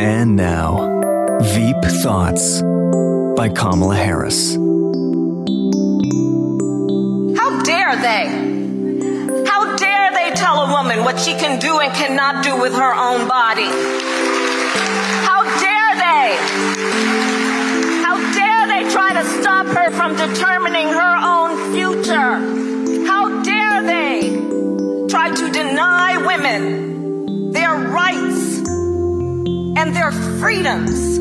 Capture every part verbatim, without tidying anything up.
And now, Veep Thoughts by Kamala Harris. How dare they? How dare they tell a woman what she can do and cannot do with her own body? How dare they? How dare they try to stop her from determining her own future? How dare they try to deny women their rights and their freedoms?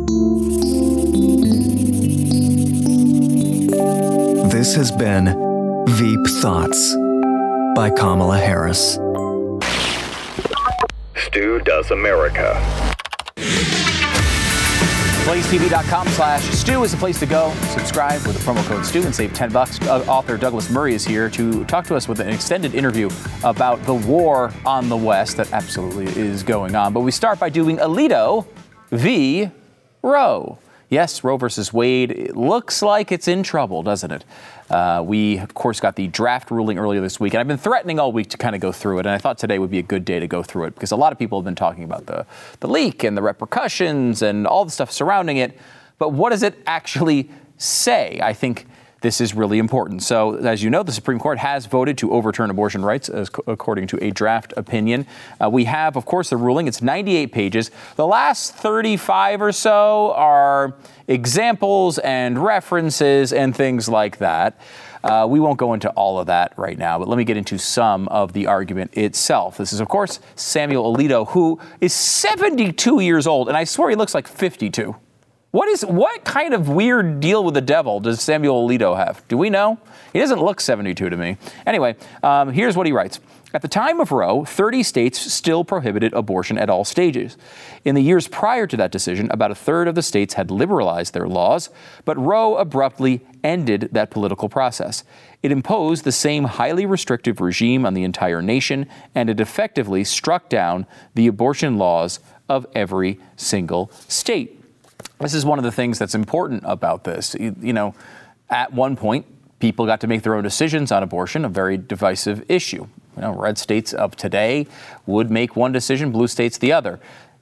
This has been Veep Thoughts by Kamala Harris. Stu Does America. BlazeTV.com slash Stu is the place to go. Subscribe with the promo code Stu and save ten bucks. Uh, author Douglas Murray is here to talk to us with an extended interview about the war on the West that absolutely is going on. But we start by doing Alito v. Roe. Yes, Roe versus Wade. It looks like it's in trouble, doesn't it? Uh, we, of course, got the draft ruling earlier this week, and I've been threatening all week to kind of go through it, and I thought today would be a good day to go through it because a lot of people have been talking about the, the leak and the repercussions and all the stuff surrounding it. But what does it actually say? I think this is really important. So, as you know, the Supreme Court has voted to overturn abortion rights, as, according to a draft opinion. Uh, we have, of course, the ruling. It's ninety-eight pages. The last thirty-five or so are examples and references and things like that. Uh, we won't go into all of that right now, but let me get into some of the argument itself. This is, of course, Samuel Alito, who is seventy-two years old, and I swear he looks like fifty-two. What is what kind of weird deal with the devil does Samuel Alito have? Do we know? He doesn't look seventy-two to me. Anyway, um, here's what he writes. At the time of Roe, thirty states still prohibited abortion at all stages. In the years prior to that decision, about a third of the states had liberalized their laws, but Roe abruptly ended that political process. It imposed the same highly restrictive regime on the entire nation, and it effectively struck down the abortion laws of every single state. This is one of the things that's important about this. You, you know, at one point, people got to make their own decisions on abortion, a very divisive issue. You know, red states of today would make one decision, blue states the other.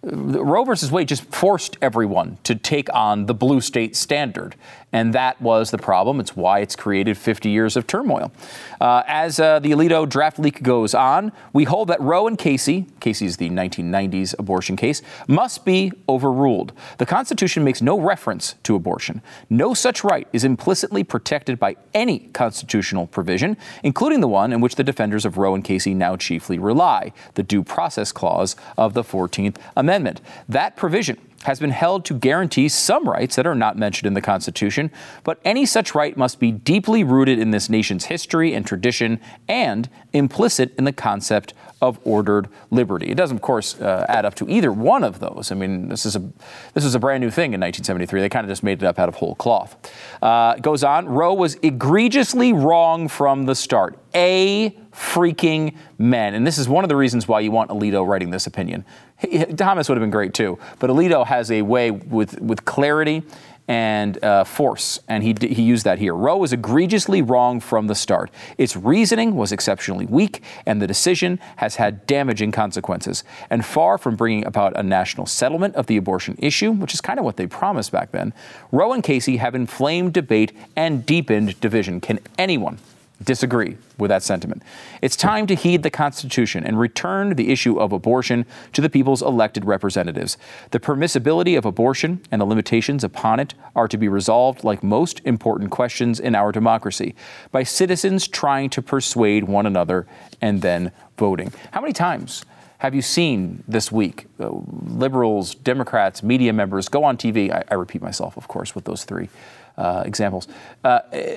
Roe versus Wade just forced everyone to take on the blue state standard. And that was the problem. It's why it's created fifty years of turmoil. Uh, as uh, the Alito draft leak goes on, we hold that Roe and Casey, Casey's the nineteen nineties abortion case, must be overruled. The Constitution makes no reference to abortion. No such right is implicitly protected by any constitutional provision, including the one in which the defenders of Roe and Casey now chiefly rely, the Due Process Clause of the fourteenth Amendment. That provision has been held to guarantee some rights that are not mentioned in the Constitution, but any such right must be deeply rooted in this nation's history and tradition and implicit in the concept of ordered liberty. It doesn't, of course, uh, add up to either one of those. I mean, this is a this is a brand new thing in nineteen seventy-three. They kind of just made it up out of whole cloth. Uh, it goes on, Roe was egregiously wrong from the start. A freaking men. And this is one of the reasons why you want Alito writing this opinion. He, Thomas would have been great too, but Alito has a way with, with clarity and uh, force, and he he used that here. Roe was egregiously wrong from the start. Its reasoning was exceptionally weak, and the decision has had damaging consequences. And far from bringing about a national settlement of the abortion issue, which is kind of what they promised back then, Roe and Casey have inflamed debate and deepened division. Can anyone disagree with that sentiment? It's time to heed the Constitution and return the issue of abortion to the people's elected representatives. The permissibility of abortion and the limitations upon it are to be resolved, like most important questions in our democracy, by citizens trying to persuade one another and then voting. How many times have you seen this week uh, liberals, Democrats, media members go on T V? I, I repeat myself, of course, with those three Uh, examples. Uh,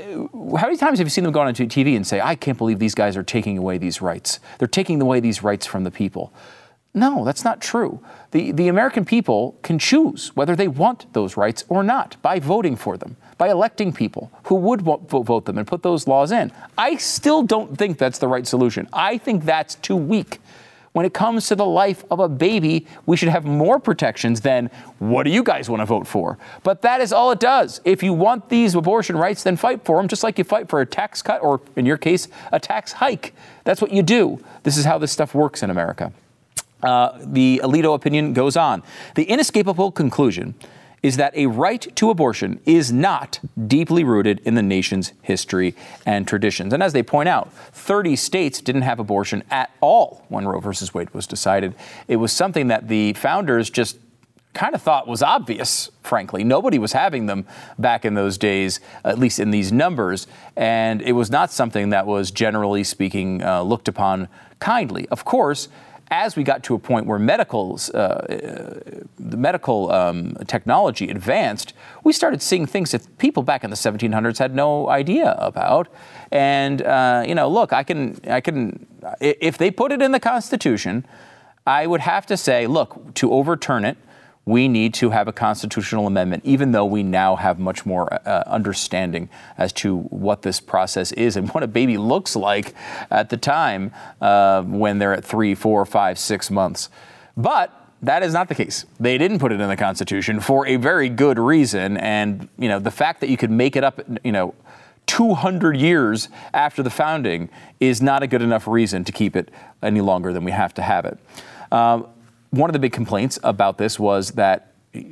how many times have you seen them go on T V and say, I can't believe these guys are taking away these rights. They're taking away these rights from the people. No, that's not true. The, the American people can choose whether they want those rights or not by voting for them, by electing people who would vote, vote them and put those laws in. I still don't think that's the right solution. I think that's too weak. When it comes to the life of a baby, we should have more protections than what do you guys want to vote for? But that is all it does. If you want these abortion rights, then fight for them, just like you fight for a tax cut or, in your case, a tax hike. That's what you do. This is how this stuff works in America. Uh, the Alito opinion goes on. The inescapable conclusion is that a right to abortion is not deeply rooted in the nation's history and traditions. And as they point out, thirty states didn't have abortion at all when Roe versus Wade was decided. It was something that the founders just kind of thought was obvious, frankly. Nobody was having them back in those days, at least in these numbers. And it was not something that was, generally speaking, uh, looked upon kindly. Of course, as we got to a point where medicals, uh, the medical um, technology advanced, we started seeing things that people back in the seventeen hundreds had no idea about. And, uh, you know, look, I can, I can, if they put it in the Constitution, I would have to say, look, to overturn it, we need to have a constitutional amendment, even though we now have much more uh, understanding as to what this process is and what a baby looks like at the time uh, when they're at three, four, five, six months. But that is not the case. They didn't put it in the Constitution for a very good reason. And, you know, the fact that you could make it up, you know, two hundred years after the founding is not a good enough reason to keep it any longer than we have to have it. Um, One of the big complaints about this was that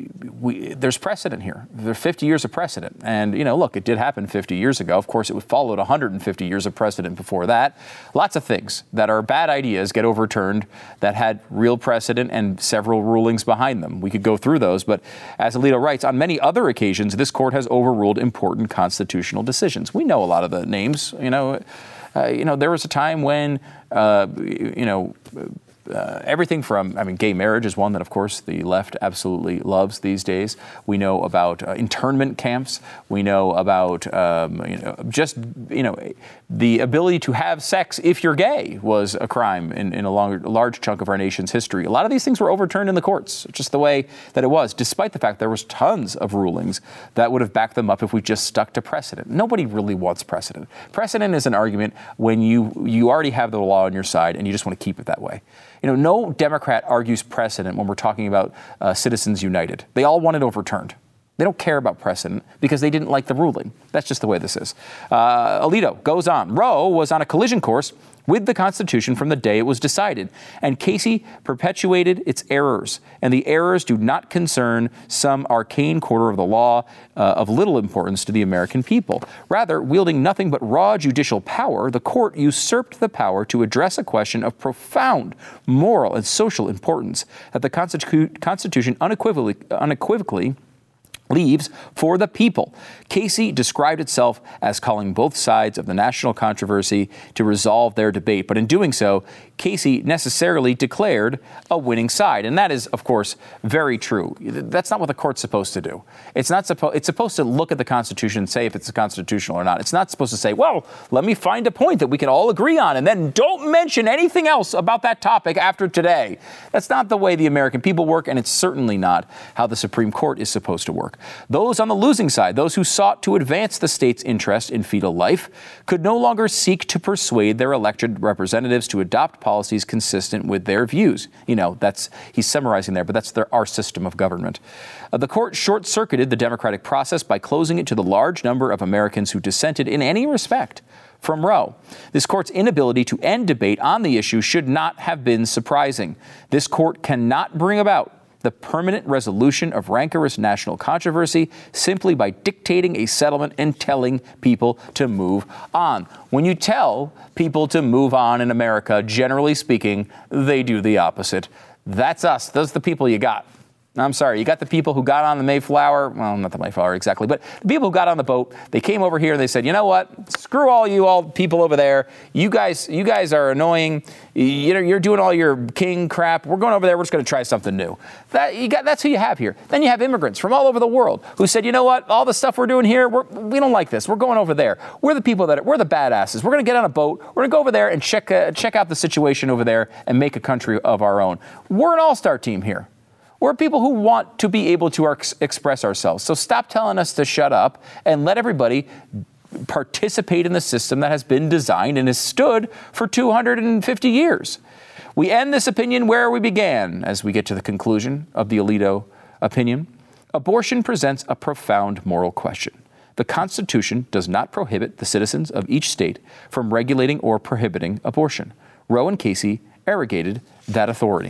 we, there's precedent here. There's fifty years of precedent. And, you know, look, it did happen fifty years ago. Of course, it followed one hundred fifty years of precedent before that. Lots of things that are bad ideas get overturned that had real precedent and several rulings behind them. We could go through those. But as Alito writes, on many other occasions, this court has overruled important constitutional decisions. We know a lot of the names. You know, uh, you know, there was a time when, uh, you know, Uh, everything from, I mean, gay marriage is one that, of course, the left absolutely loves these days. We know about uh, internment camps. We know about, um, you know, just, you know, the ability to have sex if you're gay was a crime in, in a, long, a large chunk of our nation's history. A lot of these things were overturned in the courts, just the way that it was, despite the fact there was tons of rulings that would have backed them up if we just stuck to precedent. Nobody really wants precedent. Precedent is an argument when you, you already have the law on your side and you just want to keep it that way. You know, no Democrat argues precedent when we're talking about uh, Citizens United. They all want it overturned. They don't care about precedent because they didn't like the ruling. That's just the way this is. Uh, Alito goes on. Roe was on a collision course with the Constitution from the day it was decided, and Casey perpetuated its errors. And the errors do not concern some arcane quarter of the law uh, of little importance to the American people. Rather, wielding nothing but raw judicial power, the court usurped the power to address a question of profound moral and social importance that the Constitu- Constitution unequivocally, unequivocally leaves for the people. Casey described itself as calling both sides of the national controversy to resolve their debate. But in doing so, Casey necessarily declared a winning side. And that is, of course, very true. That's not what the court's supposed to do. It's not supposed, it's supposed to look at the Constitution and say if it's constitutional or not. It's not supposed to say, well, let me find a point that we can all agree on and then don't mention anything else about that topic after today. That's not the way the American people work, and it's certainly not how the Supreme Court is supposed to work. Those on the losing side, those who sought to advance the state's interest in fetal life, could no longer seek to persuade their elected representatives to adopt policies consistent with their views. You know, that's, he's summarizing there, but that's their, our system of government. Uh, the court short-circuited the democratic process by closing it to the large number of Americans who dissented in any respect from Roe. This court's inability to end debate on the issue should not have been surprising. This court cannot bring about the permanent resolution of rancorous national controversy simply by dictating a settlement and telling people to move on. When you tell people to move on in America, generally speaking, they do the opposite. That's us. Those are the people you got. I'm sorry, you got the people who got on the Mayflower, well, not the Mayflower exactly, but the people who got on the boat, they came over here and they said, you know what, screw all you all people over there. You guys you guys are annoying. You know, you're doing all your king crap. We're going over there. We're just going to try something new. That, you got, that's who you have here. Then you have immigrants from all over the world who said, you know what, all the stuff we're doing here, we're, we don't like this. We're going over there. We're the people that, are, we're the badasses. We're going to get on a boat. We're going to go over there and check uh, check out the situation over there and make a country of our own. We're an all-star team here. We're people who want to be able to ex- express ourselves. So stop telling us to shut up and let everybody participate in the system that has been designed and has stood for two hundred fifty years. We end this opinion where we began as we get to the conclusion of the Alito opinion. Abortion presents a profound moral question. The Constitution does not prohibit the citizens of each state from regulating or prohibiting abortion. Roe and Casey arrogated that authority.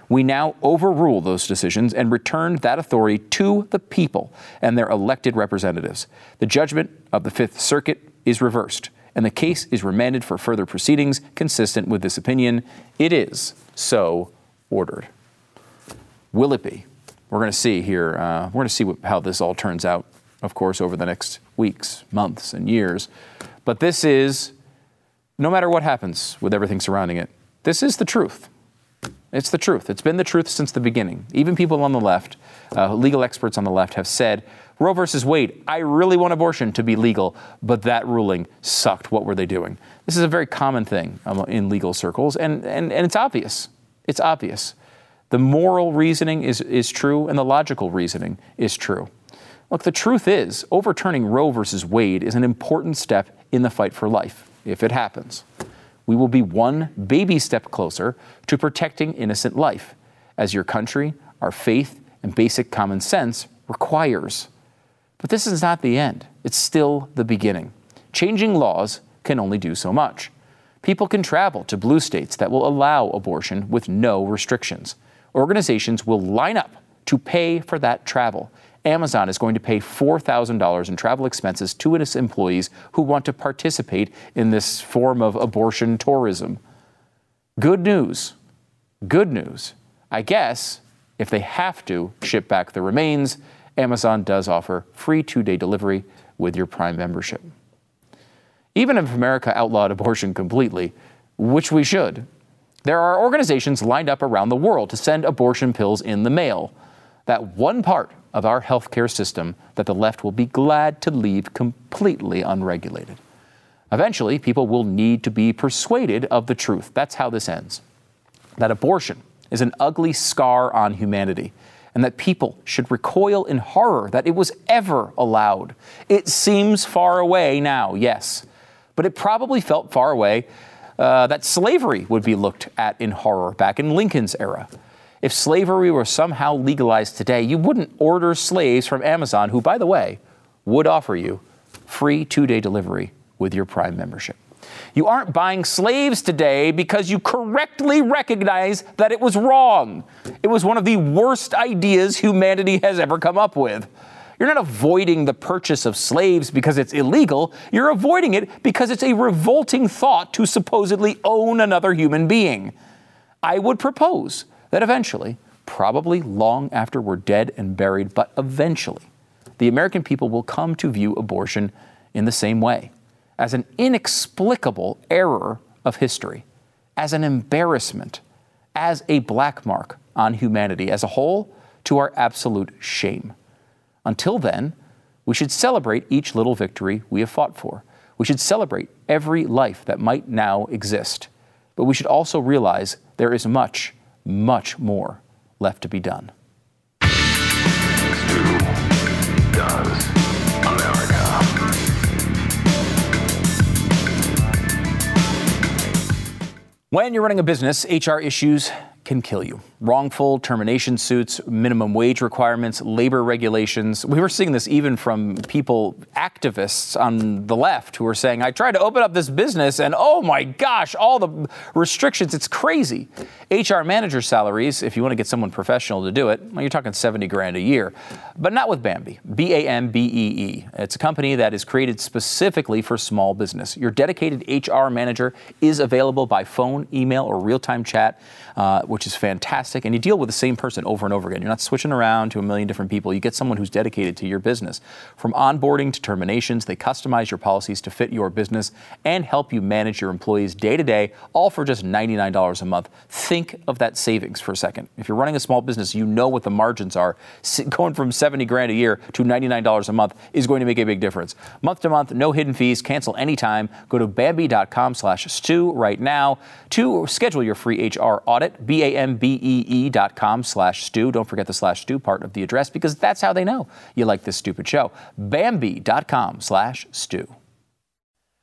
We now overrule those decisions and return that authority to the people and their elected representatives. The judgment of the Fifth Circuit is reversed, and the case is remanded for further proceedings consistent with this opinion. It is so ordered. Will it be? We're going to see here. Uh, we're going to see what, how this all turns out, of course, over the next weeks, months, and years. But this is, no matter what happens with everything surrounding it, this is the truth. It's the truth. It's been the truth since the beginning. Even people on the left, uh, legal experts on the left have said, Roe versus Wade, I really want abortion to be legal, but that ruling sucked. What were they doing? This is a very common thing um, in legal circles, and, and, and it's obvious. It's obvious. The moral reasoning is, is true, and the logical reasoning is true. Look, the truth is, overturning Roe versus Wade is an important step in the fight for life, if it happens. We will be one baby step closer to protecting innocent life, as your country, our faith, and basic common sense requires. But this is not the end. It's still the beginning. Changing laws can only do so much. People can travel to blue states that will allow abortion with no restrictions. Organizations will line up to pay for that travel. Amazon is going to pay four thousand dollars in travel expenses to its employees who want to participate in this form of abortion tourism. Good news. Good news. I guess if they have to ship back the remains, Amazon does offer free two-day delivery with your Prime membership. Even if America outlawed abortion completely, which we should, there are organizations lined up around the world to send abortion pills in the mail. That one part of our healthcare system that the left will be glad to leave completely unregulated. Eventually, people will need to be persuaded of the truth. That's how this ends. That abortion is an ugly scar on humanity, and that people should recoil in horror that it was ever allowed. It seems far away now, yes, but it probably felt far away uh, that slavery would be looked at in horror back in Lincoln's era. If slavery were somehow legalized today, you wouldn't order slaves from Amazon, who, by the way, would offer you free two-day delivery with your Prime membership. You aren't buying slaves today because you correctly recognize that it was wrong. It was one of the worst ideas humanity has ever come up with. You're not avoiding the purchase of slaves because it's illegal. You're avoiding it because it's a revolting thought to supposedly own another human being. I would propose that eventually, probably long after we're dead and buried, but eventually, the American people will come to view abortion in the same way, as an inexplicable error of history, as an embarrassment, as a black mark on humanity as a whole, to our absolute shame. Until then, we should celebrate each little victory we have fought for. We should celebrate every life that might now exist. But we should also realize there is much, much more left to be done. Stu does America. When you're running a business, H R issues can kill you. Wrongful termination suits, minimum wage requirements, labor regulations. We were seeing this even from people, activists on the left, who are saying, I tried to open up this business and oh my gosh, all the restrictions, it's crazy. H R manager salaries, if you want to get someone professional to do it, well, you're talking seventy grand a year. But not with Bambee, B A M B E E. It's a company that is created specifically for small business. Your dedicated H R manager is available by phone, email, or real-time chat, uh, which is fantastic. And you deal with the same person over and over again. You're not switching around to a million different people. You get someone who's dedicated to your business. From onboarding to terminations, they customize your policies to fit your business and help you manage your employees day to day, all for just ninety-nine dollars a month. Think of that savings for a second. If you're running a small business, you know what the margins are. Going from seventy grand a year to ninety-nine dollars a month is going to make a big difference. Month to month, no hidden fees, cancel anytime. Go to Bambee.com slash Stu right now to schedule your free H R audit. B A M B E E dot com slash Stu. Don't forget the slash Stu part of the address, because that's how they know you like this stupid show. Bambee.com slash Stu.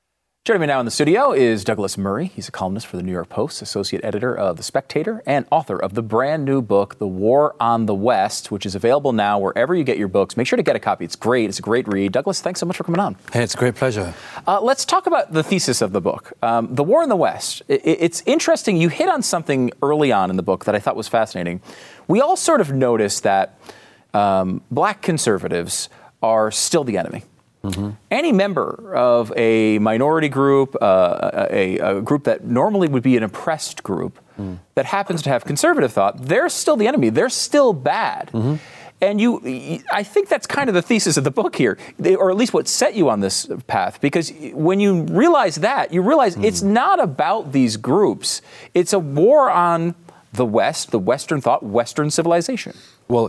Joining me now in the studio is Douglas Murray. He's a columnist for the New York Post, associate editor of The Spectator, and author of the brand new book, The War on the West, which is available now wherever you get your books. Make sure to get a copy. It's great. It's a great read. Douglas, thanks so much for coming on. Hey, it's a great pleasure. Uh, let's talk about the thesis of the book. Um, the War in the West. It, it's interesting. You hit on something early on in the book that I thought was fascinating. We all sort of noticed that um, black conservatives are still the enemy. Mm-hmm. Any member of a minority group, uh, a, a group that normally would be an oppressed group, mm. that happens to have conservative thought, they're still the enemy. They're still bad. Mm-hmm. And you, I think that's kind of the thesis of the book here, or at least what set you on this path. Because when you realize that, you realize mm. it's not about these groups. It's a war on the West, the Western thought, Western civilization. Well,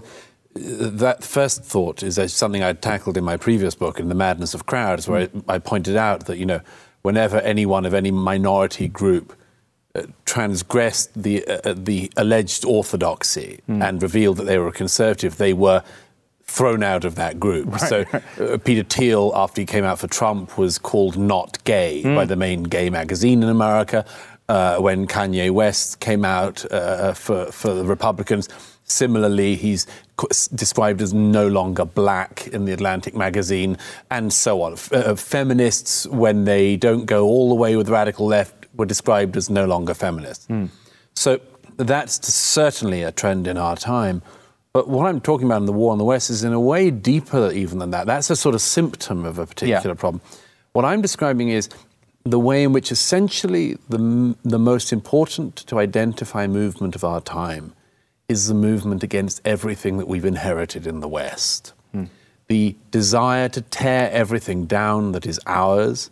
that first thought is something I tackled in my previous book, in The Madness of Crowds, where mm. I, I pointed out that, you know, whenever anyone of any minority group uh, transgressed the uh, the alleged orthodoxy mm. and revealed that they were a conservative, they were thrown out of that group. Right. So uh, Peter Thiel, after he came out for Trump, was called not gay mm. by the main gay magazine in America. Uh, when Kanye West came out uh, for, for the Republicans, similarly, he's described as no longer black in the Atlantic magazine, and so on. Uh, feminists, when they don't go all the way with the radical left, were described as no longer feminists. Mm. So that's certainly a trend in our time. But what I'm talking about in the War on the West is in a way deeper even than that. That's a sort of symptom of a particular yeah. problem. What I'm describing is the way in which essentially the, the most important to identify movement of our time is the movement against everything that we've inherited in the West. Hmm. The desire to tear everything down that is ours,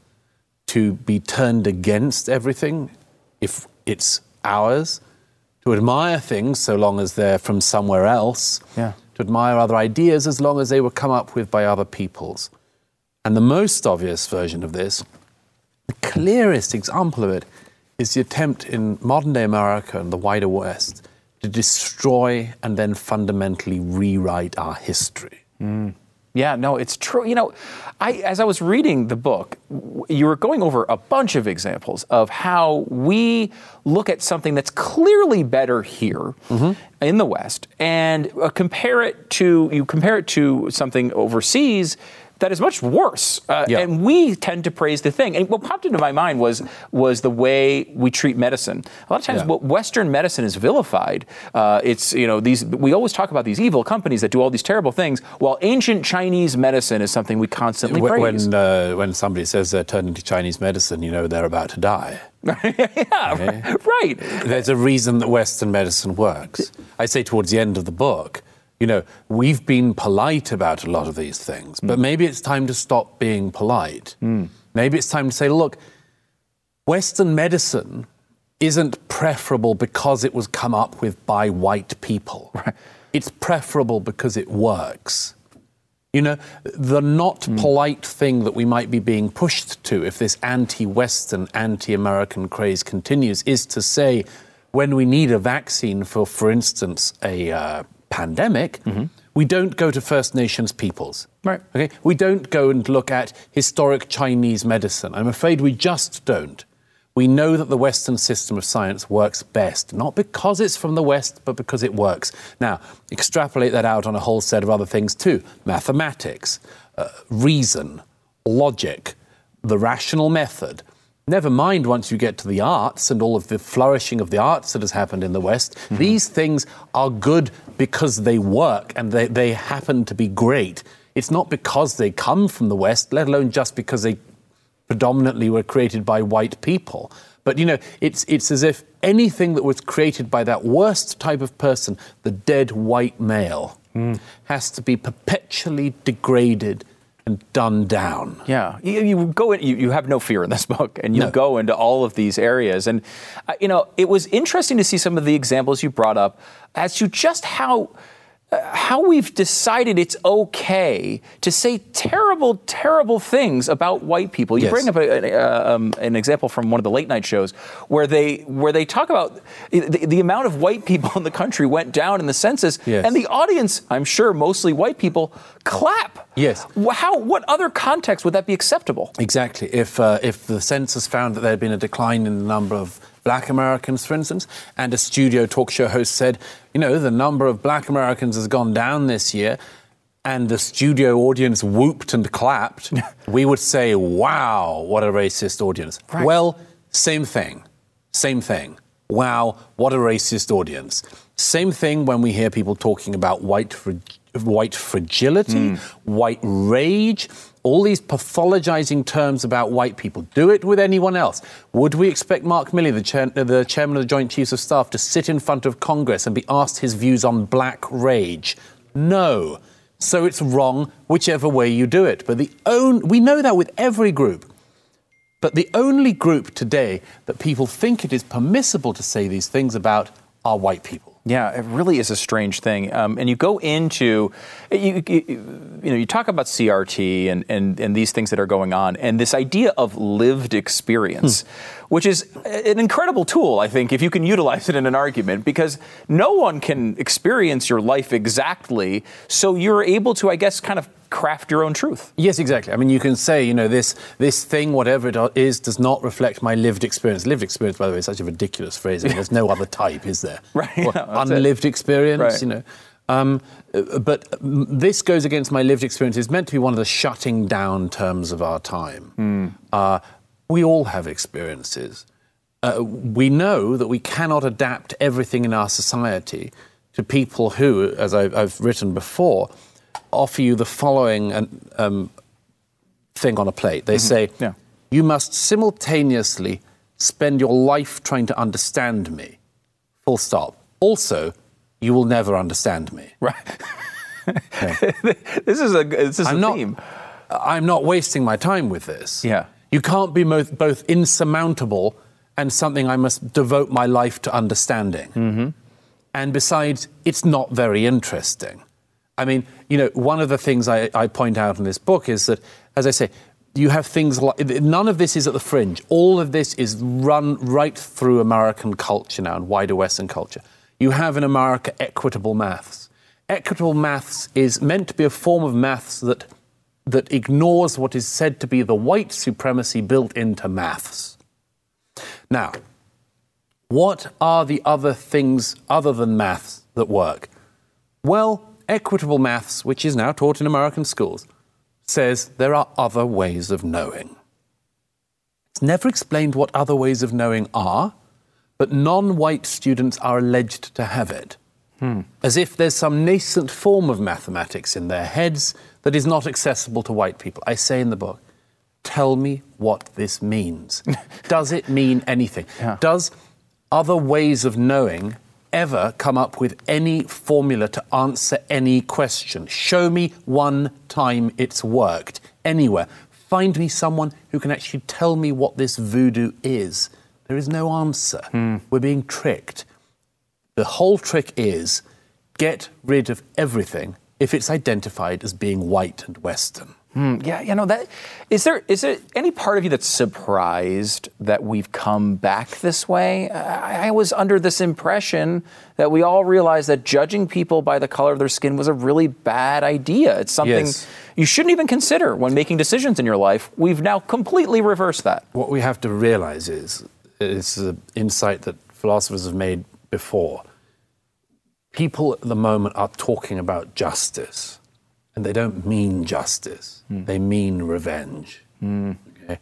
to be turned against everything if it's ours, to admire things so long as they're from somewhere else, yeah. to admire other ideas as long as they were come up with by other peoples. And the most obvious version of this, the clearest example of it, is the attempt in modern-day America and the wider West to destroy and then fundamentally rewrite our history. Mm. Yeah, no, it's true. You know, I, as I was reading the book, you were going over a bunch of examples of how we look at something that's clearly better here mm-hmm. in the West and uh, compare it to, you compare it to something overseas that is much worse. Uh, yeah. And we tend to praise the thing. And what popped into my mind was was the way we treat medicine. A lot of times, yeah. what Western medicine is vilified. Uh, it's, you know, these, we always talk about these evil companies that do all these terrible things, while ancient Chinese medicine is something we constantly when, praise. When, uh, when somebody says they're turning to Chinese medicine, you know they're about to die. yeah, okay? Right. There's a reason that Western medicine works. I say towards the end of the book, you know, we've been polite about a lot of these things, but mm. maybe it's time to stop being polite. Mm. Maybe it's time to say, look, Western medicine isn't preferable because it was come up with by white people. Right. It's preferable because it works. You know, the not mm. polite thing that we might be being pushed to if this anti-Western, anti-American craze continues is to say, when we need a vaccine for, for instance, a uh, pandemic, mm-hmm. we don't go to First Nations peoples. Right. Okay? We don't go and look at historic Chinese medicine. I'm afraid we just don't. We know that the Western system of science works best, not because it's from the West, but because it works. Now, extrapolate that out on a whole set of other things too. Mathematics, uh, reason, logic, the rational method. Never mind once you get to the arts and all of the flourishing of the arts that has happened in the West. Mm-hmm. These things are good because they work and they, they happen to be great. It's not because they come from the West, let alone just because they predominantly were created by white people. But, you know, it's it's as if anything that was created by that worst type of person, the dead white male, mm. has to be perpetually degraded and done down. Yeah, you, you go in. You, you have no fear in this book, and you no. go into all of these areas. And uh, you know, it was interesting to see some of the examples you brought up as to just how how we've decided it's okay to say terrible, terrible things about white people. You Yes. bring up a, a, um, an example from one of the late night shows where they where they talk about the, the amount of white people in the country went down in the census, Yes. and the audience, I'm sure mostly white people, clap. Yes. How? What other context would that be acceptable? Exactly. If uh, if the census found that there had been a decline in the number of black Americans, for instance, and a studio talk show host said, you know, the number of black Americans has gone down this year, and the studio audience whooped and clapped, we would say, wow, what a racist audience. Right. Well, same thing. Same thing. Wow, what a racist audience. Same thing when we hear people talking about white fra- white fragility, white rage, all these pathologizing terms about white people. Do it with anyone else. Would we expect Mark Milley, the, chair, the chairman of the Joint Chiefs of Staff, to sit in front of Congress and be asked his views on black rage? No. So it's wrong whichever way you do it. But the own, we know that with every group. But the only group today that people think it is permissible to say these things about are white people. Yeah, it really is a strange thing. Um, and you go into, you, you, you know, you talk about C R T and, and, and these things that are going on, and this idea of lived experience, hmm. which is an incredible tool, I think, if you can utilize it in an argument, because no one can experience your life exactly. So you're able to, I guess, kind of craft your own truth. Yes, exactly. I mean, you can say, you know, this this thing, whatever it is, does not reflect my lived experience. Lived experience, by the way, is such a ridiculous phrase. I mean, there's no other type, is there? Right. Well, no, unlived it. experience, right. you know. Um, but this goes against my lived experience. It's meant to be one of the shutting down terms of our time. Mm. Uh, we all have experiences. Uh, we know that we cannot adapt everything in our society to people who, as I, I've written before, offer you the following um, thing on a plate. They mm-hmm. say, yeah. you must simultaneously spend your life trying to understand me. Full stop. Also, you will never understand me. Right. Okay. This is a this is I'm a not, theme. I'm not wasting my time with this. Yeah. You can't be both, both insurmountable and something I must devote my life to understanding. Mm-hmm. And besides, it's not very interesting. I mean, you know, one of the things I, I point out in this book is that, as I say, you have things like, none of this is at the fringe. All of this is run right through American culture now and wider Western culture. You have in America equitable maths. Equitable maths is meant to be a form of maths that that ignores what is said to be the white supremacy built into maths. Now, what are the other things other than maths that work? Well, equitable maths, which is now taught in American schools, says there are other ways of knowing. It's never explained what other ways of knowing are, but non-white students are alleged to have it. Hmm. As if there's some nascent form of mathematics in their heads that is not accessible to white people. I say in the book, tell me what this means. Does it mean anything? Yeah. Does other ways of knowing ever come up with any formula to answer any question? Show me one time it's worked anywhere. Find me someone who can actually tell me what this voodoo is. There is no answer. Mm. We're being tricked. The whole trick is get rid of everything if it's identified as being white and Western. Mm, yeah, you know, that is there is there any part of you that's surprised that we've come back this way? I, I was under this impression that we all realized that judging people by the color of their skin was a really bad idea. It's something Yes. you shouldn't even consider when making decisions in your life. We've now completely reversed that. What we have to realize is, is an insight that philosophers have made before. People at the moment are talking about justice. And they don't mean justice. Mm. They mean revenge. Mm. Okay?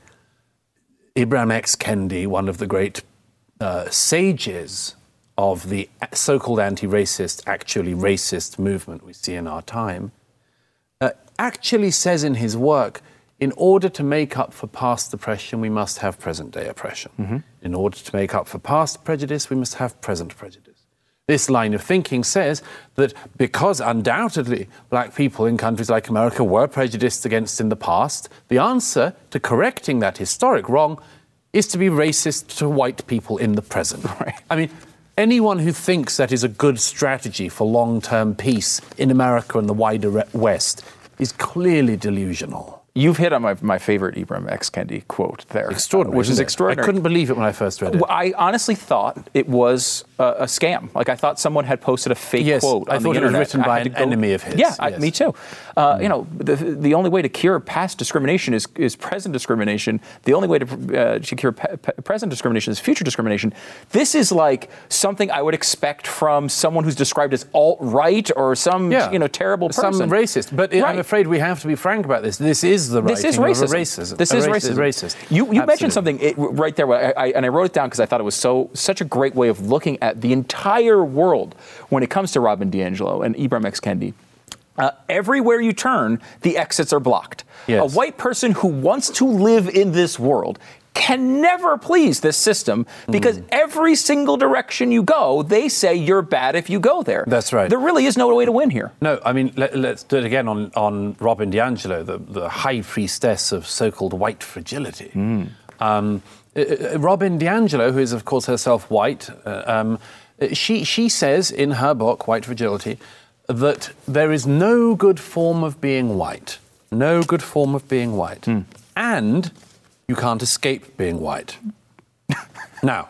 Ibram X. Kendi, one of the great uh, sages of the so-called anti-racist, actually racist movement we see in our time, uh, actually says in his work, in order to make up for past oppression, we must have present-day oppression. Mm-hmm. In order to make up for past prejudice, we must have present prejudice. This line of thinking says that because undoubtedly black people in countries like America were prejudiced against in the past, the answer to correcting that historic wrong is to be racist to white people in the present. Right. I mean, anyone who thinks that is a good strategy for long-term peace in America and the wider West is clearly delusional. You've hit on my, my favorite Ibram X. Kendi quote there. Extraordinary, Which is it? extraordinary. I couldn't believe it when I first read it. I honestly thought it was a, a scam. Like, I thought someone had posted a fake yes, quote on I thought the it was internet. written by an go, enemy of his. Yeah, yes. I, me too. Uh, mm. You know, the, the only way to cure past discrimination is, is present discrimination. The only way to, uh, to cure pe- pe- present discrimination is future discrimination. This is like something I would expect from someone who's described as alt-right or some, yeah. you know, terrible person. Some racist. But right. I'm afraid we have to be frank about this. This is the right This is thing racism. Of a racism. This a is racist. racism. racist. You, you mentioned Absolutely. something it, right there, I, I, and I wrote it down because I thought it was so such a great way of looking at the entire world when it comes to Robin DiAngelo and Ibram X. Kendi. Uh, everywhere you turn, the exits are blocked. Yes. A white person who wants to live in this world can never please this system because mm. every single direction you go, they say you're bad if you go there. That's right. There really is no way to win here. No, I mean, let, let's do it again on, on Robin DiAngelo, the, the high priestess of so-called white fragility. Mm. Um, uh, Robin DiAngelo, who is, of course, herself white, uh, um, she, she says in her book, White Fragility, that there is no good form of being white. No good form of being white. Mm. And you can't escape being white. Now,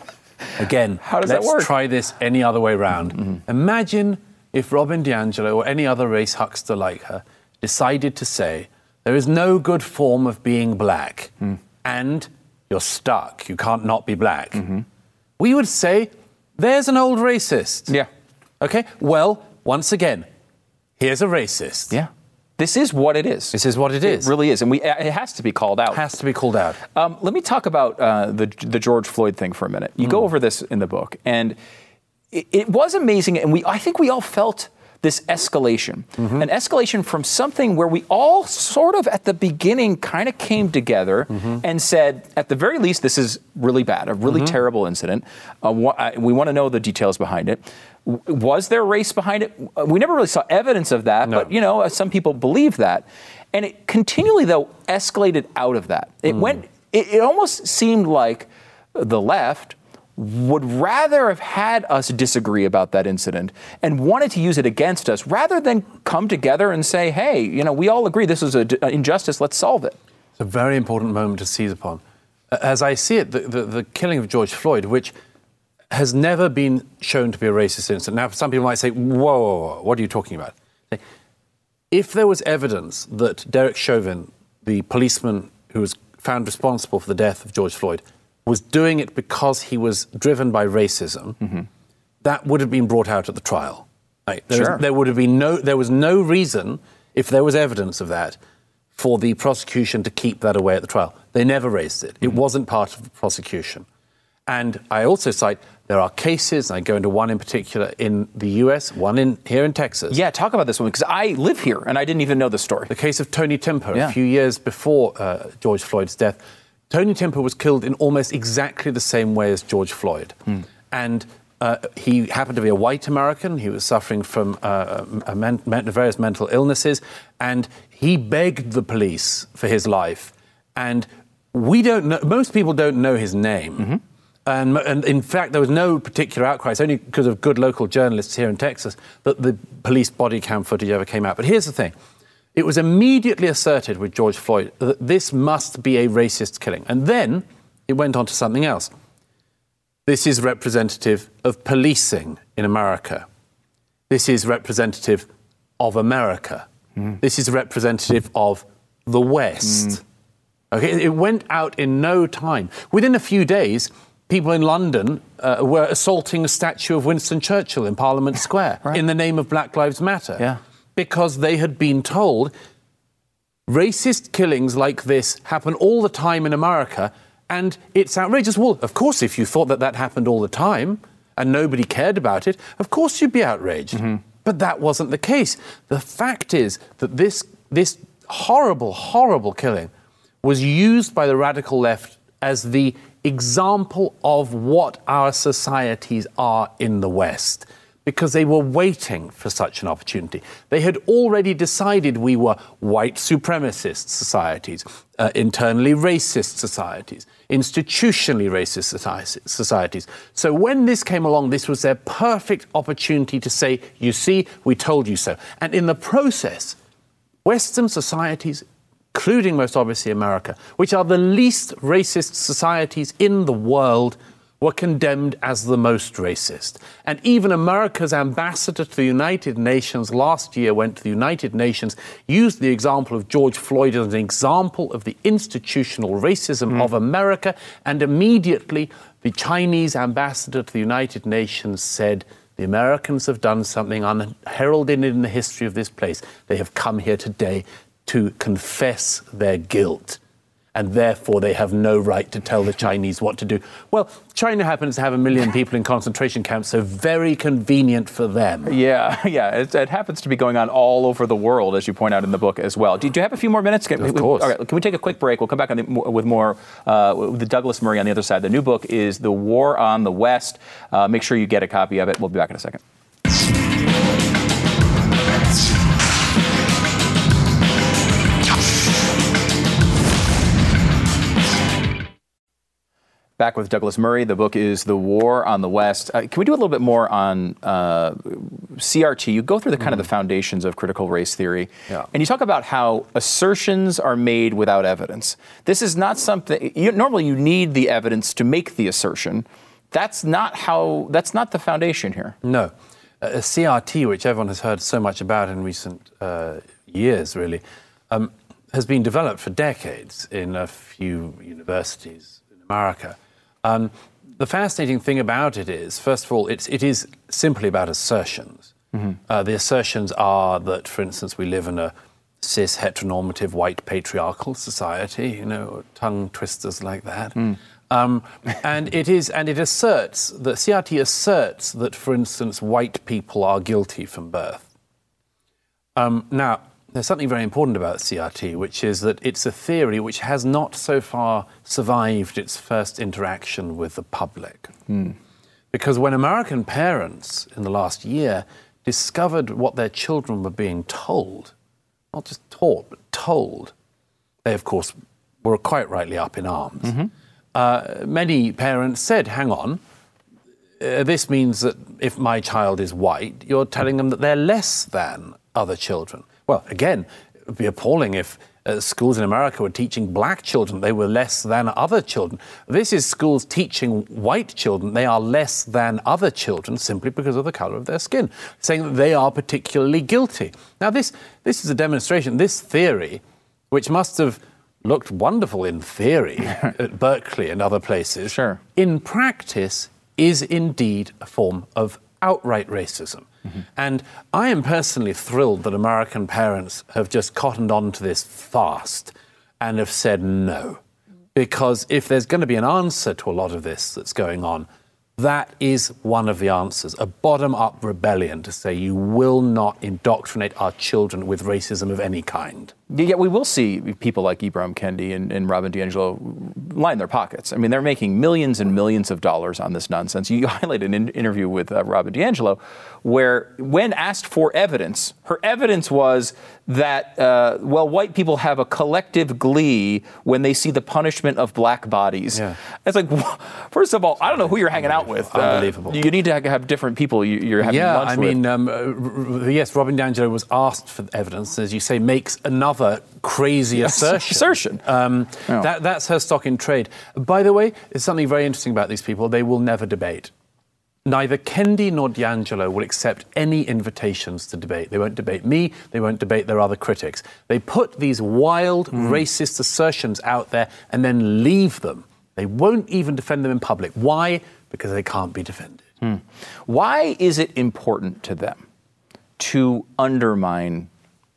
again, How does let's that work? try this any other way round. Mm-hmm. Imagine if Robin DiAngelo or any other race huckster like her decided to say, there is no good form of being black, mm. and you're stuck, you can't not be black. Mm-hmm. We would say, there's an old racist. Yeah. Okay, well, once again, here's a racist. Yeah. This is what it is. This is what it is. It really is, and we it has to be called out. Has to be called out. Um, let me talk about uh, the the George Floyd thing for a minute. You mm. go over this in the book, and it, it was amazing, and we I think we all felt this escalation, mm-hmm. an escalation from something where we all sort of at the beginning kind of came together mm-hmm. and said, at the very least, this is really bad, a really mm-hmm. terrible incident. Uh, wh- we want to know the details behind it. Was there race behind it? We never really saw evidence of that, no. but, you know, some people believe that. And it continually, though, escalated out of that. It mm. went, it, it almost seemed like the left would rather have had us disagree about that incident and wanted to use it against us rather than come together and say, hey, you know, we all agree this is an injustice, let's solve it. It's a very important moment to seize upon. As I see it, the, the, the killing of George Floyd, which has never been shown to be a racist incident. Now, some people might say, whoa, whoa, whoa, what are you talking about? If there was evidence that Derek Chauvin, the policeman who was found responsible for the death of George Floyd, was doing it because he was driven by racism, mm-hmm. that would have been brought out at the trial. Right? There, sure. was, there would have been no, there was no reason, if there was evidence of that, for the prosecution to keep that away at the trial. They never raised it. Mm-hmm. It wasn't part of the prosecution. And I also cite there are cases, and I go into one in particular in the U S, one in here in Texas. Yeah, talk about this one, because I live here, and I didn't even know the story. The case of Tony Timper, yeah. a few years before uh, George Floyd's death. Tony Timper was killed in almost exactly the same way as George Floyd. Mm. And uh, he happened to be a white American. He was suffering from uh, a men- various mental illnesses, and he begged the police for his life. And we don't know, most people don't know his name. Mm-hmm. And, and in fact, there was no particular outcry. It's only because of good local journalists here in Texas that the police body cam footage ever came out. But here's the thing. It was immediately asserted with George Floyd that this must be a racist killing. And then it went on to something else. This is representative of policing in America. This is representative of America. Mm. This is representative of the West. Mm. Okay, it went out in no time. Within a few days, people in London uh, were assaulting a statue of Winston Churchill in Parliament Square right. in the name of Black Lives Matter. Yeah. Because they had been told racist killings like this happen all the time in America, and it's outrageous. Well, of course, if you thought that that happened all the time and nobody cared about it, of course you'd be outraged. Mm-hmm. But that wasn't the case. The fact is that this, this horrible, horrible killing was used by the radical left as the example of what our societies are in the West. because they were waiting for such an opportunity. They had already decided we were white supremacist societies, uh, internally racist societies, institutionally racist societies. So when this came along, this was their perfect opportunity to say, you see, we told you so. And in the process, Western societies, including most obviously America, which are the least racist societies in the world, were condemned as the most racist. And even America's ambassador to the United Nations last year went to the United Nations, used the example of George Floyd as an example of the institutional racism mm. of America, and immediately the Chinese ambassador to the United Nations said, the Americans have done something unheralded in the history of this place. They have come here today to confess their guilt. And therefore they have no right to tell the Chinese what to do. Well, China happens to have a million people in concentration camps, so very convenient for them. Yeah, yeah, it, it happens to be going on all over the world, as you point out in the book as well. Do, do you have a few more minutes? Of course. All right, can we take a quick break? We'll come back on the, with more uh, with the Douglas Murray on the other side. The new book is The War on the West. Uh, make sure you get a copy of it. We'll be back in a second. Back with Douglas Murray. The book is The War on the West. Uh, can we do a little bit more on uh, C R T? You go through the kind mm. of the foundations of critical race theory, yeah. and you talk about how assertions are made without evidence. This is not something, you, normally you need the evidence to make the assertion. That's not how, that's not the foundation here. No. Uh, C R T, which everyone has heard so much about in recent uh, years, really, um, has been developed for decades in a few universities in America. Um, the fascinating thing about it is, first of all, it's, it is simply about assertions. Mm-hmm. Uh, the assertions are that, for instance, we live in a cis, heteronormative, white, patriarchal society, you know, tongue twisters like that. Mm. Um, and it is, and it asserts, that C R T asserts that, for instance, white people are guilty from birth. Um, now, there's something very important about C R T, which is that it's a theory which has not so far survived its first interaction with the public. Mm. Because when American parents in the last year discovered what their children were being told, not just taught, but told, they, of course, were quite rightly up in arms. Mm-hmm. Uh, many parents said, hang on, uh, this means that if my child is white, you're telling them that they're less than other children. Well, again, it would be appalling if uh, schools in America were teaching black children they were less than other children. This is schools teaching white children they are less than other children simply because of the color of their skin, saying that they are particularly guilty. Now, this, this is a demonstration, this theory, which must have looked wonderful in theory at Berkeley and other places, sure. in practice is indeed a form of outright racism. Mm-hmm. And I am personally thrilled that American parents have just cottoned on to this fast and have said no. Because if there's going to be an answer to a lot of this that's going on, that is one of the answers, a bottom-up rebellion to say you will not indoctrinate our children with racism of any kind. Yeah, we will see people like Ibram Kendi and, and Robin DiAngelo line their pockets. I mean, they're making millions and millions of dollars on this nonsense. You highlighted an in- interview with uh, Robin DiAngelo where, when asked for evidence, her evidence was that, uh, well, white people have a collective glee when they see the punishment of black bodies. Yeah. It's like, first of all, I don't know who you're hanging out with. Unbelievable. Uh, you need to have different people you, you're having yeah, lunch I with. mean, um, r- yes, Robin DiAngelo was asked for evidence, as you say, makes another crazy assertion. assertion. Um, oh. that, that's her stock in trade. By the way, there's something very interesting about these people. They will never debate. Neither Kendi nor DiAngelo will accept any invitations to debate. They won't debate me. They won't debate their other critics. They put these wild, mm. racist assertions out there and then leave them. They won't even defend them in public. Why? Because they can't be defended. Mm. Why is it important to them to undermine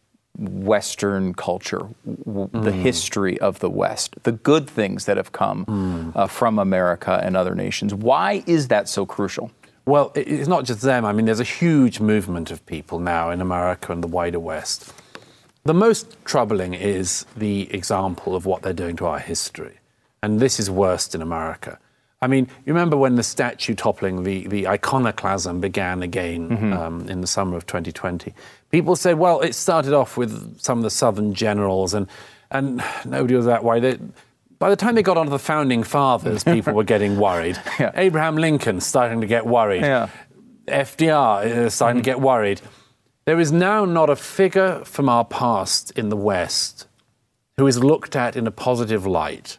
Western culture, w- mm. the history of the West, the good things that have come mm. uh, from America and other nations? Why is that so crucial? Well, it's not just them. I mean, there's a huge movement of people now in America and the wider West. The most troubling is the example of what they're doing to our history. And this is worst in America. I mean, you remember when the statue toppling, the, the iconoclasm began again mm-hmm. um, in the summer of twenty twenty. People said, well, it started off with some of the Southern generals, and and nobody was that worried. They, by the time they got onto the Founding Fathers, people were getting worried. Yeah. Abraham Lincoln starting to get worried. Yeah. F D R is starting mm-hmm. to get worried. There is now not a figure from our past in the West who is looked at in a positive light.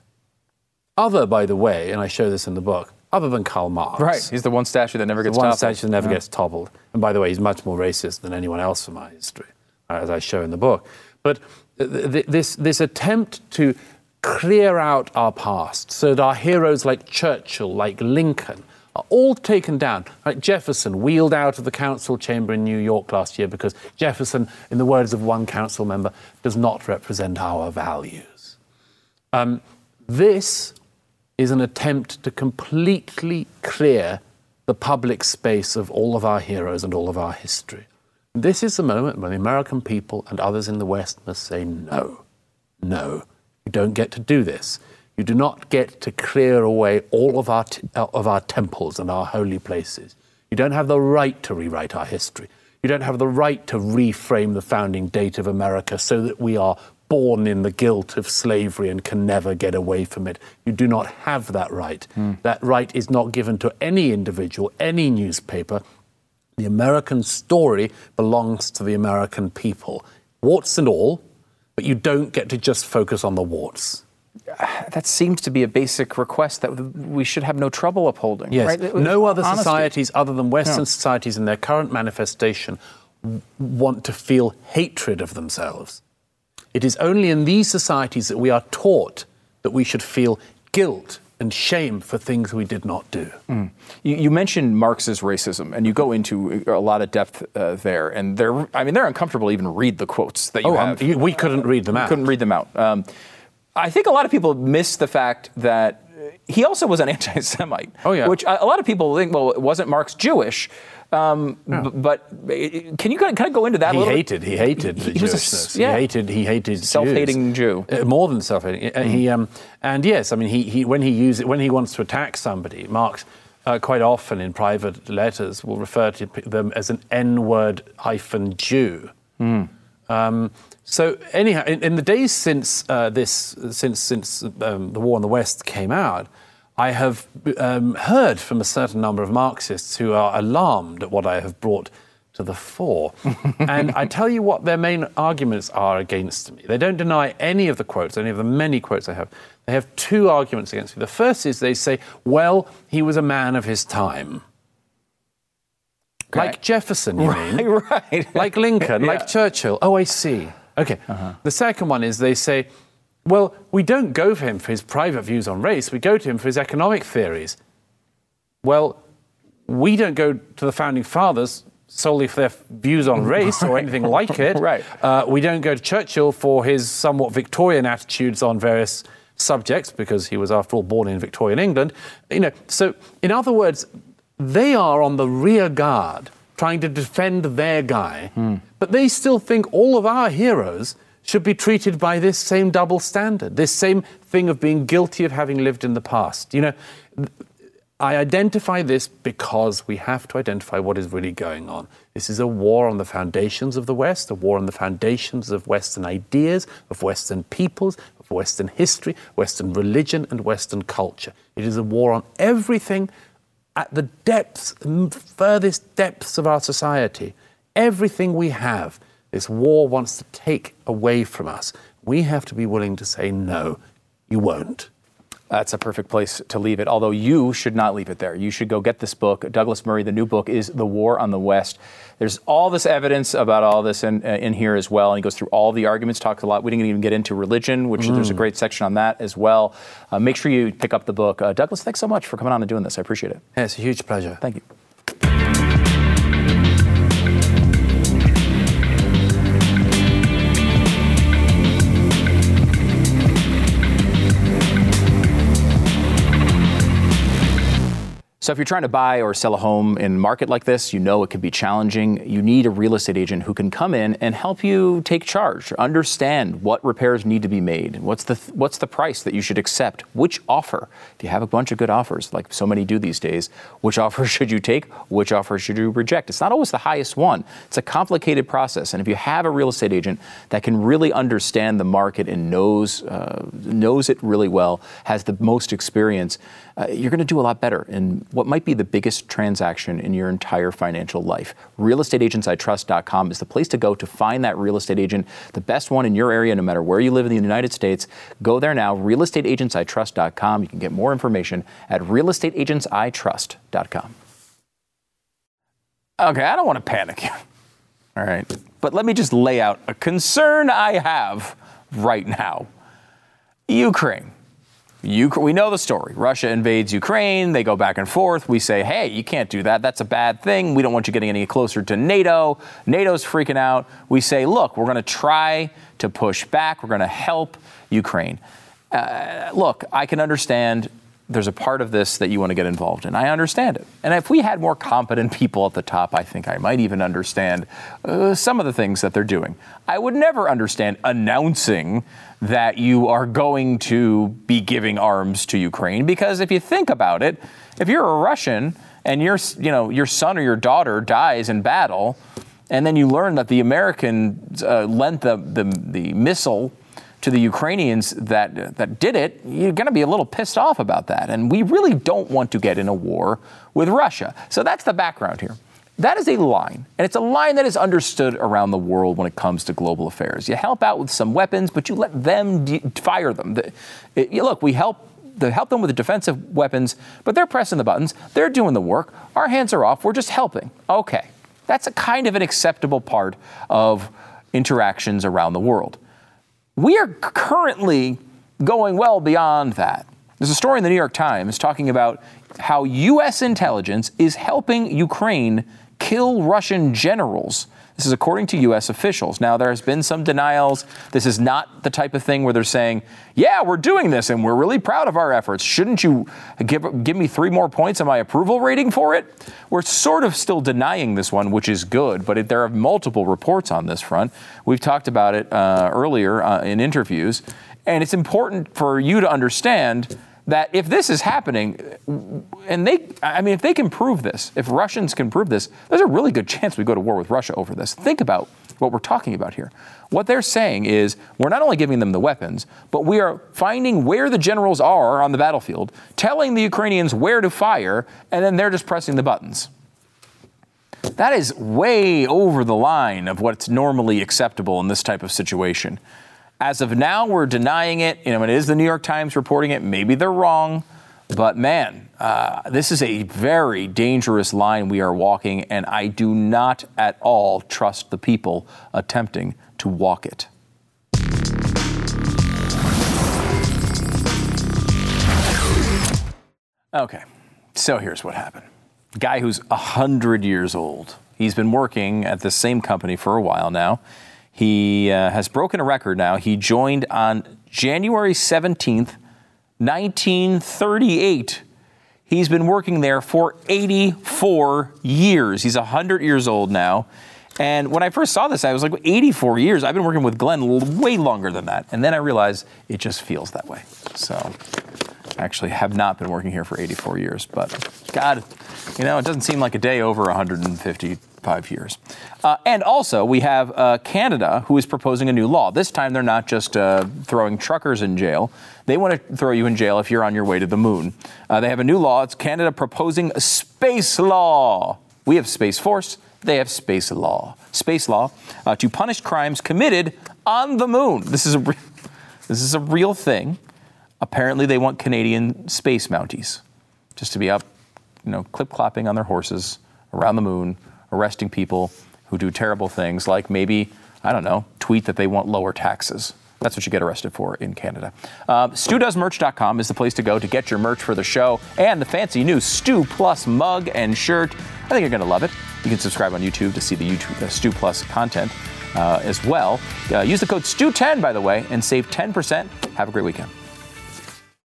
Other, by the way, and I show this in the book, other than Karl Marx. Right, he's the one statue that never gets the one toppled. statue that never yeah. gets toppled. And by the way, he's much more racist than anyone else from our history, as I show in the book. But th- th- this, this attempt to clear out our past so that our heroes like Churchill, like Lincoln, are all taken down. Like Jefferson, wheeled out of the council chamber in New York last year because Jefferson, in the words of one council member, does not represent our values. Um, this is an attempt to completely clear the public space of all of our heroes and all of our history. This is the moment when the American people and others in the West must say no, no, you don't get to do this. You do not get to clear away all of our, t- of our temples and our holy places. You don't have the right to rewrite our history. You don't have the right to reframe the founding date of America so that we are born in the guilt of slavery and can never get away from it. You do not have that right. Mm. That right is not given to any individual, any newspaper. The American story belongs to the American people, warts and all, but you don't get to just focus on the warts. That seems to be a basic request that we should have no trouble upholding. Yes. Right? No other Honesty. societies other than Western no. societies in their current manifestation want to feel hatred of themselves. It is only in these societies that we are taught that we should feel guilt and shame for things we did not do. Mm. You, you mentioned Marx's racism, and you go into a lot of depth uh, there. And they're, I mean, they're uncomfortable to even read the quotes that you oh, have. Um, you, we couldn't read them out. We couldn't read them out. Um, I think a lot of people miss the fact that he also was an anti-Semite. Oh, yeah. Which a lot of people think, well, wasn't Marx Jewish? Um, no. b- but can you kind of, kind of go into that he a little hated, bit? He hated he, the he was Jewishness. A, yeah. He hated He hated Self-hating Jews. Jew. Uh, more than self-hating. Mm. He, um, and yes, I mean, he, he when he uses when he wants to attack somebody, Marx uh, quite often in private letters will refer to them as an N-word hyphen Jew. Mm. Um, so anyhow, in, in the days since uh, this, since since um, the War in the West came out, I have um, heard from a certain number of Marxists who are alarmed at what I have brought to the fore. And I tell you what their main arguments are against me. They don't deny any of the quotes, any of the many quotes I have. They have two arguments against me. The first is they say, well, he was a man of his time. Okay. Like Jefferson, you right, mean? Right. Like Lincoln, yeah. like Churchill. Oh, I see. Okay. Uh-huh. The second one is they say, well, we don't go for him for his private views on race. We go to him for his economic theories. Well, we don't go to the Founding Fathers solely for their views on race right. or anything like it. Right. Uh, we don't go to Churchill for his somewhat Victorian attitudes on various subjects, because he was, after all, born in Victorian England. You know, so, in other words, they are on the rear guard trying to defend their guy, mm. but they still think all of our heroes should be treated by this same double standard, this same thing of being guilty of having lived in the past. You know, I identify this because we have to identify what is really going on. This is a war on the foundations of the West, a war on the foundations of Western ideas, of Western peoples, of Western history, Western religion, and Western culture. It is a war on everything at the depths, furthest depths of our society. Everything we have, this war wants to take away from us. We have to be willing to say, no, you won't. That's a perfect place to leave it, although you should not leave it there. You should go get this book. Douglas Murray, the new book is The War on the West. There's all this evidence about all this in, uh, in here as well, and he goes through all the arguments, talks a lot. We didn't even get into religion, which mm. there's a great section on that as well. Uh, make sure you pick up the book. Uh, Douglas, thanks so much for coming on and doing this. I appreciate it. Yeah, it's a huge pleasure. Thank you. So if you're trying to buy or sell a home in a market like this, you know it can be challenging. You need a real estate agent who can come in and help you take charge, understand what repairs need to be made, what's the what's the price that you should accept, which offer. If you have a bunch of good offers, like so many do these days, which offer should you take, which offer should you reject? It's not always the highest one. It's a complicated process, and if you have a real estate agent that can really understand the market and knows uh, knows it really well, has the most experience, uh, you're going to do a lot better in what might be the biggest transaction in your entire financial life. real estate agents I trust dot com is the place to go to find that real estate agent, the best one in your area, no matter where you live in the United States. Go there now, real estate agents I trust dot com. You can get more information at real estate agents I trust dot com. Okay, I don't want to panic here. All right. But let me just lay out a concern I have right now. Ukraine. Ukraine. We know the story. Russia invades Ukraine. They go back and forth. We say, hey, you can't do that. That's a bad thing. We don't want you getting any closer to NATO. NATO's freaking out. We say, look, we're going to try to push back. We're going to help Ukraine. Uh, look, I can understand there's a part of this that you want to get involved in. I understand it. And if we had more competent people at the top, I think I might even understand uh, some of the things that they're doing. I would never understand announcing that you are going to be giving arms to Ukraine, because if you think about it, if you're a Russian and your, you know, your son or your daughter dies in battle, and then you learn that the Americans uh, lent the, the, the missile to the Ukrainians that that did it, you're going to be a little pissed off about that. And we really don't want to get in a war with Russia. So that's the background here. That is a line, and it's a line that is understood around the world when it comes to global affairs. You help out with some weapons, but you let them de- fire them. The, it, you look, we help the, help them with the defensive weapons, but they're pressing the buttons. They're doing the work. Our hands are off. We're just helping. Okay. That's a kind of an acceptable part of interactions around the world. We are currently going well beyond that. There's a story in the New York Times talking about how U S intelligence is helping Ukraine kill Russian generals. This is according to U S officials. Now, there has been some denials. This is not the type of thing where they're saying, yeah, we're doing this and we're really proud of our efforts. Shouldn't you give, give me three more points on my approval rating for it? We're sort of still denying this one, which is good, but it, there are multiple reports on this front. We've talked about it uh, earlier uh, in interviews, and it's important for you to understand that if this is happening, and they, I mean, if they can prove this, if Russians can prove this, there's a really good chance we go to war with Russia over this. Think about what we're talking about here. What they're saying is we're not only giving them the weapons, but we are finding where the generals are on the battlefield, telling the Ukrainians where to fire, and then they're just pressing the buttons. That is way over the line of what's normally acceptable in this type of situation. As of now, we're denying it. You know, it is the New York Times reporting it. Maybe they're wrong. But man, uh, this is a very dangerous line we are walking, and I do not at all trust the people attempting to walk it. Okay, so here's what happened. A guy who's one hundred years old. He's been working at the same company for a while now. He uh, has broken a record now. He joined on January seventeenth, nineteen thirty-eight. He's been working there for eighty-four years. He's one hundred years old now. And when I first saw this, I was like, eighty-four years? I've been working with Glenn way longer than that. And then I realized it just feels that way. So I actually have not been working here for eighty-four years. But God, you know, it doesn't seem like a day over one hundred fifty-five years. Uh, and also, we have uh, Canada, who is proposing a new law. This time, they're not just uh, throwing truckers in jail. They want to throw you in jail if you're on your way to the moon. Uh, they have a new law. It's Canada proposing a space law. We have Space Force. They have space law. Space law uh, to punish crimes committed on the moon. This is a re- this is a real thing. Apparently, they want Canadian space Mounties just to be up, you know, clip-clopping on their horses around the moon, arresting people who do terrible things like maybe, I don't know, tweet that they want lower taxes. That's what you get arrested for in Canada. Uh, Stu Does Merch dot com is the place to go to get your merch for the show and the fancy new Stu Plus mug and shirt. I think you're going to love it. You can subscribe on YouTube to see the YouTube uh, Stu Plus content uh, as well. Uh, use the code Stu ten, by the way, and save ten percent. Have a great weekend.